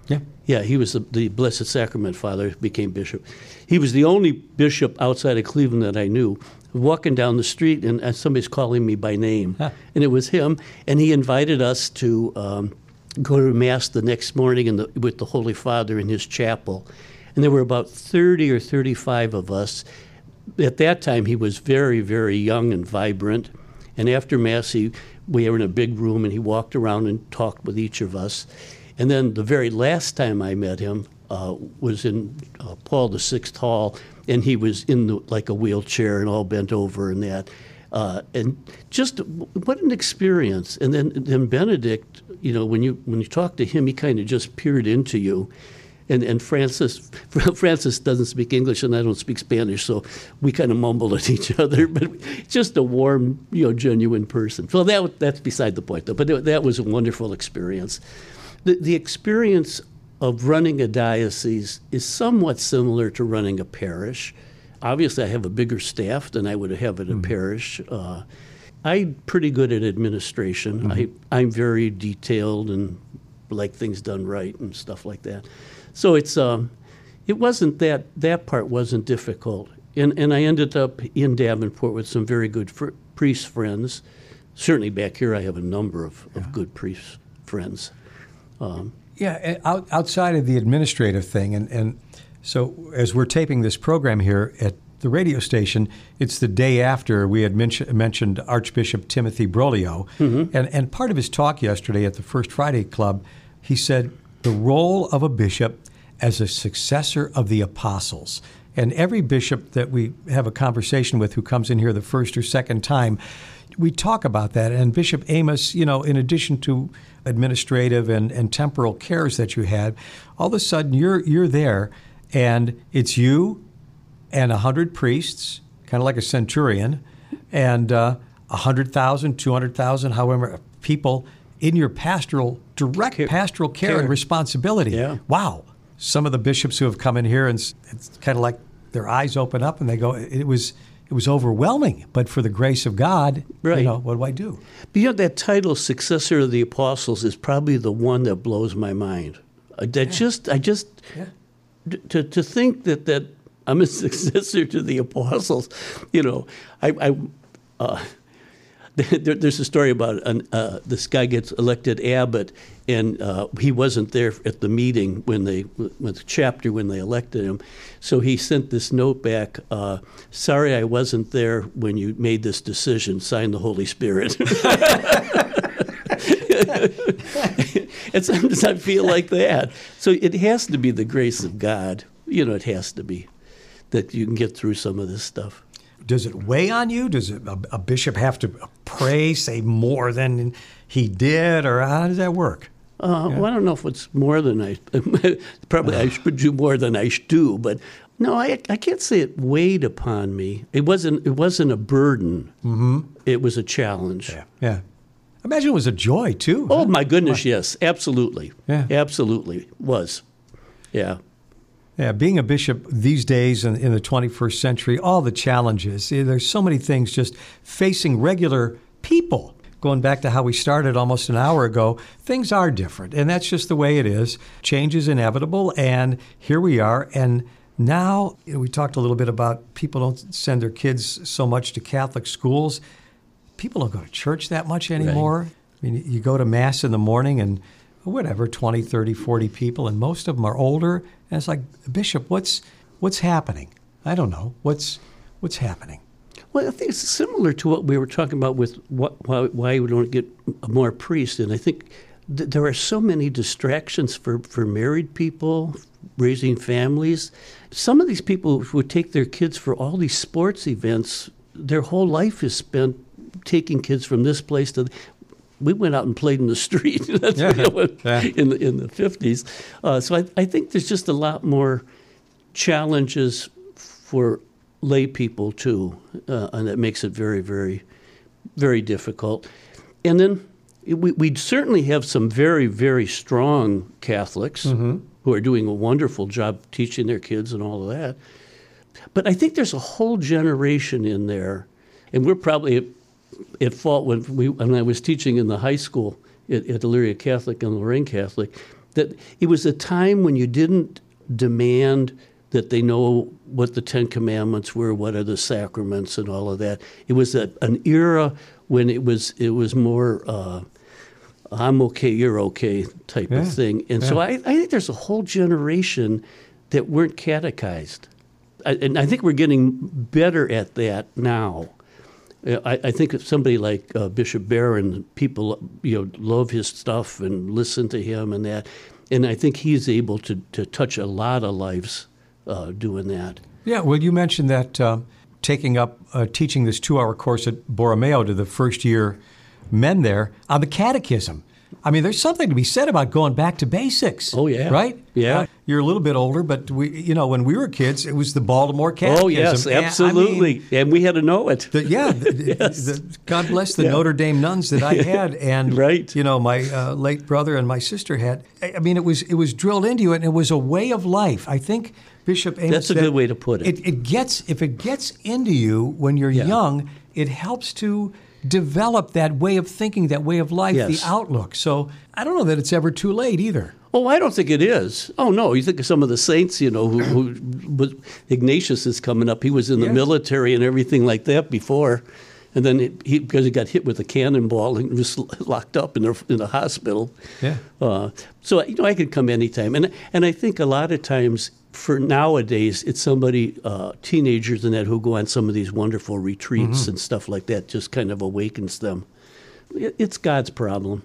Yeah, he was the, the Blessed Sacrament Father, became bishop. He was the only bishop outside of Cleveland that I knew. Walking down the street, and uh, somebody's calling me by name, huh. and it was him, and he invited us to um, go to Mass the next morning in the, with the Holy Father in his chapel. And there were about thirty or thirty-five of us. At that time, he was very, very young and vibrant. And after Mass, he, we were in a big room, and he walked around and talked with each of us. And then the very last time I met him uh, was in uh, Paul the Sixth Hall, and he was in the, like a wheelchair and all bent over and that. Uh, and just what an experience. And then, then Benedict, you know, when you when you talk to him, he kind of just peered into you. And and Francis Francis doesn't speak English, and I don't speak Spanish, so we kind of mumbled at each other. But just a warm, you know, genuine person. So that that's beside the point, though. But it, that was a wonderful experience. The the experience of running a diocese is somewhat similar to running a parish. Obviously, I have a bigger staff than I would have at a mm. parish. Uh, I'm pretty good at administration. Mm-hmm. I I'm very detailed and like things done right and stuff like that. So it's um, it wasn't that that part wasn't difficult, and and I ended up in Davenport with some very good fr- priest friends. Certainly back here, I have a number of, of yeah. good priest friends. Um,
yeah, out, outside of the administrative thing, and and so as we're taping this program here at the radio station, it's the day after we had mention, mentioned Archbishop Timothy Broglio, mm-hmm. and and part of his talk yesterday at the First Friday Club, he said the role of a bishop as a successor of the apostles. And every bishop that we have a conversation with who comes in here the first or second time, we talk about that. And Bishop Amos, you know, in addition to administrative and, and temporal cares that you had, all of a sudden you're you're there, and it's you and a hundred priests, kind of like a centurion, and uh, a hundred thousand, two hundred thousand, however, people in your pastoral, direct care, pastoral care, care and responsibility.
Yeah.
Wow. Some of the bishops who have come in here, and it's kind of like their eyes open up and they go, it was it was overwhelming, but for the grace of God,
right.
you know, what do I do?
But you know, that title, Successor of the Apostles, is probably the one that blows my mind. That yeah. just, I just, yeah. to to think that, that I'm a successor to the apostles, you know, I, I uh, there, there's a story about an, uh, this guy gets elected abbot, and uh, he wasn't there at the meeting when they, with the chapter when they elected him. So he sent this note back, uh, sorry I wasn't there when you made this decision, sign the Holy Spirit. And sometimes I feel like that. So it has to be the grace of God. You know, it has to be that you can get through some of this stuff.
Does it weigh on you? Does it, a, a bishop have to pray, say more than he did, or how does that work?
Uh, yeah. Well, I don't know if it's more than I, probably I should do more than I do, but no, I I can't say it weighed upon me. It wasn't it wasn't a burden. Mm-hmm. It was a challenge.
Yeah. yeah. I imagine it was a joy, too.
Oh,
huh?
my goodness, yes, absolutely.
Yeah.
Absolutely was. Yeah.
Yeah, being a bishop these days in, in the twenty-first century, all the challenges. There's so many things just facing regular people. Going back to how we started almost an hour ago, things are different, and that's just the way it is. Change is inevitable, and here we are. And now, you know, we talked a little bit about people don't send their kids so much to Catholic schools. People don't go to church that much anymore. Right. I mean, you go to Mass in the morning and whatever, twenty, thirty, forty people, and most of them are older. And it's like, Bishop, what's what's happening? I don't know. What's what's happening?
Well, I think it's similar to what we were talking about with what, why, why we don't get more priests. And I think th- there are so many distractions for, for married people, raising families. Some of these people would take their kids for all these sports events. Their whole life is spent taking kids from this place to... We went out and played in the street That's yeah, yeah. in the in the fifties. Uh, so I, I think there's just a lot more challenges for lay people too, uh, and that makes it very, very, very difficult. And then we we certainly have some very, very strong Catholics mm-hmm. who are doing a wonderful job teaching their kids and all of that. But I think there's a whole generation in there, and we're probably at fault when we when I was teaching in the high school at, at Elyria Catholic and Lorraine Catholic, that it was a time when you didn't demand that they know what the Ten Commandments were, what are the sacraments and all of that. It was a, an era when it was it was more uh, I'm okay, you're okay type
Yeah.
of thing. And
Yeah.
so I, I think there's a whole generation that weren't catechized. I, and I think we're getting better at that now. I, I think of somebody like uh, Bishop Barron, people you know love his stuff and listen to him and that. And I think he's able to, to touch a lot of lives uh, doing that.
Yeah, well, you mentioned that uh, taking up, uh, teaching this two-hour course at Borromeo to the first-year men there on the catechism. I mean, there's something to be said about going back to basics.
Oh, yeah.
Right?
Yeah.
Uh, you're a little bit older, but we, you know, when we were kids, it was the Baltimore Catechism.
Oh, yes,
And, I
absolutely.
mean,
and we had to know it.
the, yeah, the,
Yes.
the, God bless the
Yeah.
Notre Dame nuns that I had, and
Right.
you know, my uh, late brother and my sister had. I I mean, it was it was drilled into you, and it was a way of life. I think Bishop Amos
That's a
said
good way to put it.
It, it gets if it gets into you when you're
Yeah.
young, it helps to develop that way of thinking, that way of life,
Yes.
the outlook. So I don't know that it's ever too late either.
Oh, I don't think it is. Oh, no. You think of some of the saints, you know, who, who was, Ignatius is coming up. He was in the
Yes.
military and everything like that before. And then it, he, because he got hit with a cannonball and was locked up in the, in the hospital.
Yeah.
Uh, so, you know, I could come anytime. And, and I think a lot of times for nowadays, it's somebody, uh, teenagers and that, who go on some of these wonderful retreats
Mm-hmm.
and stuff like that, just kind of awakens them. It, it's God's problem.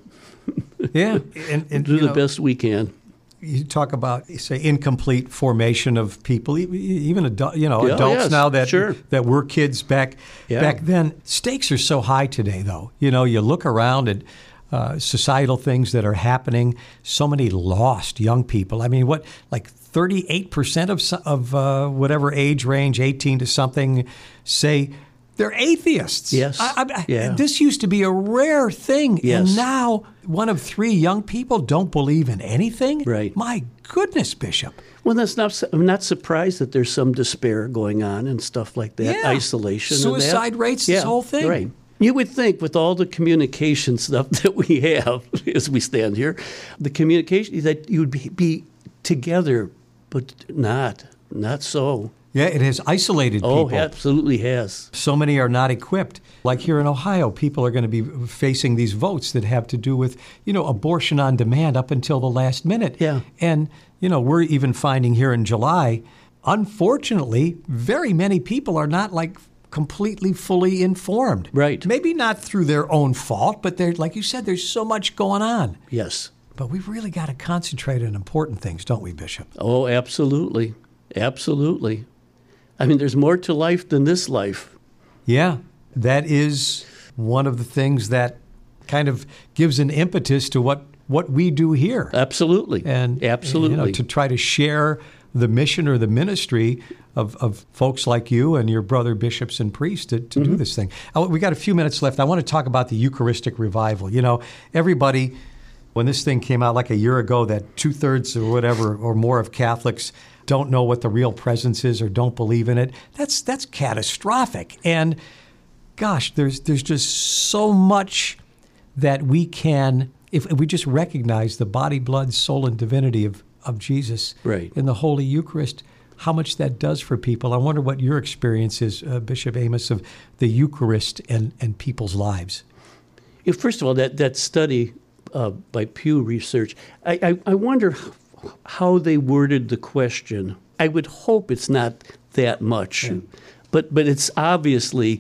Yeah, and, and
Do
you
the
know,
best we can.
you talk about, say, incomplete formation of people, e- even adult, you know,
Yeah,
adults
yes,
now that
sure.
that were kids back
Yeah.
back then. Stakes are so high today, though. You know, you look around at uh, societal things that are happening. So many lost young people. I mean, what, like thirty-eight percent of so- of uh, whatever age range, eighteen to something, say they're atheists.
Yes.
I, I,
Yeah.
This used to be a rare thing,
Yes.
and now one of three young people don't believe in anything.
Right.
My goodness, Bishop.
Well, that's not. su- I'm not surprised that there's some despair going on and stuff like that.
Yeah.
Isolation, and that.
Suicide rates, this
Yeah,
whole thing.
Right. You would think with all the communication stuff that we have as we stand here, the communication that you'd be, be together, but not. Not so.
Yeah, it has isolated
Oh,
people.
absolutely has.
So many are not equipped. Like here in Ohio, people are going to be facing these votes that have to do with, you know, abortion on demand up until the last minute.
Yeah.
And, you know, we're even finding here in July, unfortunately, very many people are not like completely fully informed.
Right.
Maybe not through their own fault, but they're, like you said, there's so much going on.
Yes.
But we've really got to concentrate on important things, don't we, Bishop?
Oh, absolutely. Absolutely. I mean, there's more to life than this life.
Yeah, that is one of the things that kind of gives an impetus to what, what we do here.
Absolutely.
And
absolutely.
you know, to try to share the mission or the ministry of, of folks like you and your brother bishops and priests to, to
Mm-hmm.
do this thing. Uh, We got a few minutes left. I want to talk about the Eucharistic revival. You know, everybody, when this thing came out like a year ago, that two-thirds or whatever or more of Catholics don't know what the real presence is or don't believe in it. That's that's catastrophic. And gosh, there's there's just so much that we can, if we just recognize the body, blood, soul, and divinity of, of Jesus
Right.
in the Holy Eucharist, how much that does for people. I wonder what your experience is, uh, Bishop Amos, of the Eucharist and, and people's lives.
Yeah, first of all, that, that study uh, by Pew Research, I, I, I wonder how they worded the question. I would hope it's not that much,
Yeah.
but but it's obviously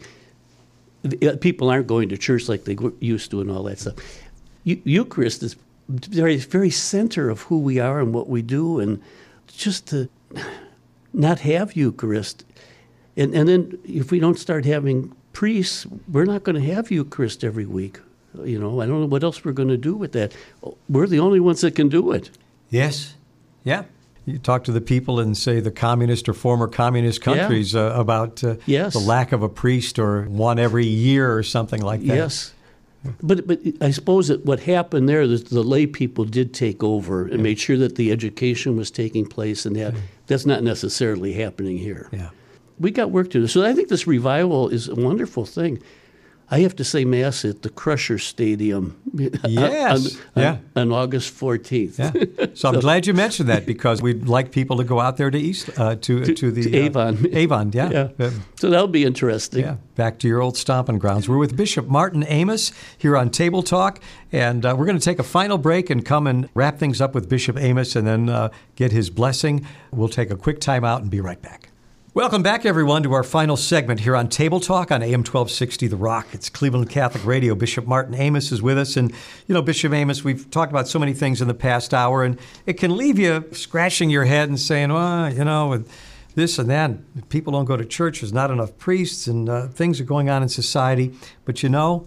uh, people aren't going to church like they used to and all that stuff. Eu- Eucharist is very very center of who we are and what we do, and just to not have Eucharist, and and then if we don't start having priests, we're not going to have Eucharist every week. You know, I don't know what else we're going to do with that. We're the only ones that can do it.
Yes. Yeah. You talk to the people in, say, the communist or former communist countries uh, about uh,
Yes.
the lack of a priest or one every year or something like that.
Yes. But but I suppose that what happened there is the lay people did take over and made sure that the education was taking place, and that that's not necessarily happening here.
Yeah.
We got work to do. So I think this revival is a wonderful thing. I have to say Mass at the Crusher Stadium
yes.
on,
yeah.
on, on August fourteenth.
Yeah. So I'm so, glad you mentioned that because we'd like people to go out there to East uh, to, to to the
to Avon.
Uh, Avon, yeah.
yeah. Uh, so that'll be interesting.
Yeah. Back to your old stomping grounds. We're with Bishop Martin Amos here on Table Talk, and uh, we're going to take a final break and come and wrap things up with Bishop Amos and then uh, get his blessing. We'll take a quick time out and be right back. Welcome back, everyone, to our final segment here on Table Talk on A M twelve sixty The Rock. It's Cleveland Catholic Radio. Bishop Martin Amos is with us. And, you know, Bishop Amos, we've talked about so many things in the past hour, and it can leave you scratching your head and saying, well, you know, with this and that, people don't go to church, there's not enough priests, and uh, things are going on in society. But, you know,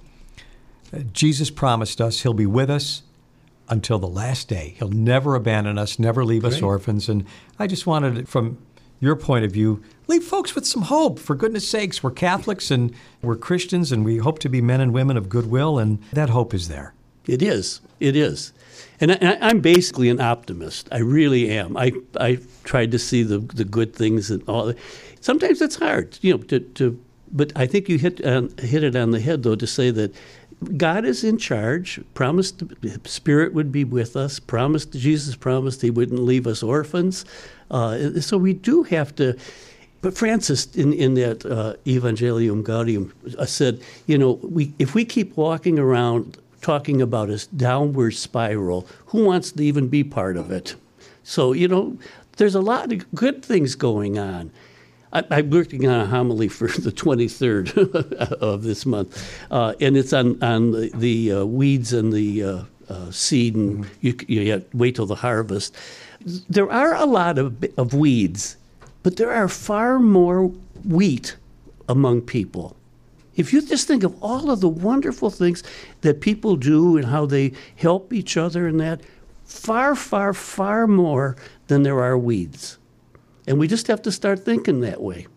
Jesus promised us he'll be with us until the last day. He'll never abandon us, never leave us orphans. And I just wanted, from your point of view, leave folks with some hope. For goodness sakes, we're Catholics and we're Christians, and we hope to be men and women of goodwill, and that hope is there.
It is. It is. And I, I'm basically an optimist. I really am. I I tried to see the the good things and all. Sometimes it's hard, you know, to, to but I think you hit um, hit it on the head, though, to say that God is in charge, promised the Spirit would be with us, promised, Jesus promised he wouldn't leave us orphans. Uh, so we do have to, but Francis in, in that uh, Evangelium Gaudium uh, said, you know, we if we keep walking around talking about a downward spiral, who wants to even be part of it? So, you know, there's a lot of good things going on. I'm working on a homily for the twenty-third of this month, uh, and it's on, on the, the uh, weeds and the uh, uh, seed, and mm-hmm. you, you have to wait till the harvest. There are a lot of, of weeds, but there are far more wheat among people. If you just think of all of the wonderful things that people do and how they help each other and that, far, far, far more than there are weeds. And we just have to start thinking that way.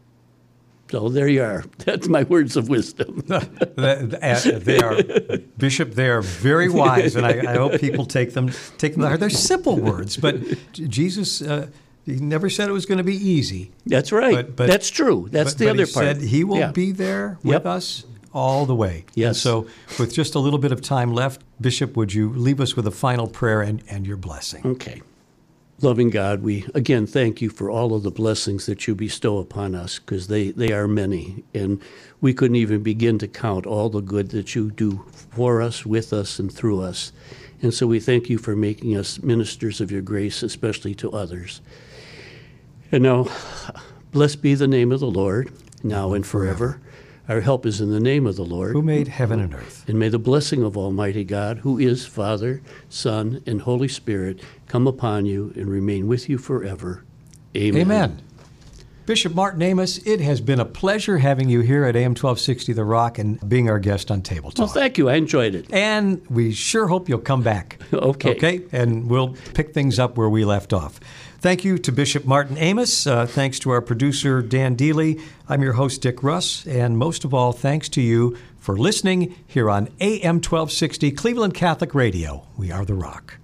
So there you are. That's my words of wisdom.
They are, Bishop, they are very wise, and I, I hope people take them take them to heart. They're simple words, but Jesus, uh, he never said it was going to be easy.
That's right.
But, but,
That's true. That's
but,
the
but
other
he
part.
Said he will
yeah.
be there with
yep.
us all the way.
Yes.
And so with just a little bit of time left, Bishop, would you leave us with a final prayer and, and your blessing?
Okay. Loving God, we again thank you for all of the blessings that you bestow upon us, because they, they are many, and we couldn't even begin to count all the good that you do for us, with us, and through us. And so we thank you for making us ministers of your grace, especially to others. And now, blessed be the name of the Lord, now and forever. Our help is in the name of the Lord,
who made heaven and earth.
And may the blessing of Almighty God, who is Father, Son, and Holy Spirit, come upon you and remain with you forever. Amen.
Amen. Bishop Martin Amos, it has been a pleasure having you here at A M twelve sixty The Rock and being our guest on Table Talk.
Well, thank you. I enjoyed it.
And we sure hope you'll come back.
Okay.
Okay? And we'll pick things up where we left off. Thank you to Bishop Martin Amos. Uh, thanks to our producer, Dan Deely. I'm your host, Dick Russ. And most of all, thanks to you for listening here on A M twelve sixty Cleveland Catholic Radio. We are The Rock.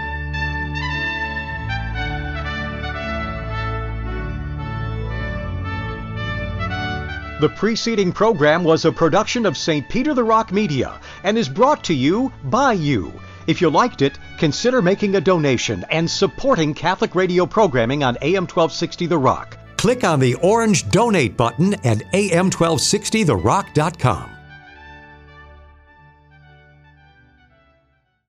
The preceding program was a production of Saint Peter the Rock Media and is brought to you by you. If you liked it, consider making a donation and supporting Catholic radio programming on A M twelve sixty The Rock. Click on the orange Donate button at A M twelve sixty the rock dot com.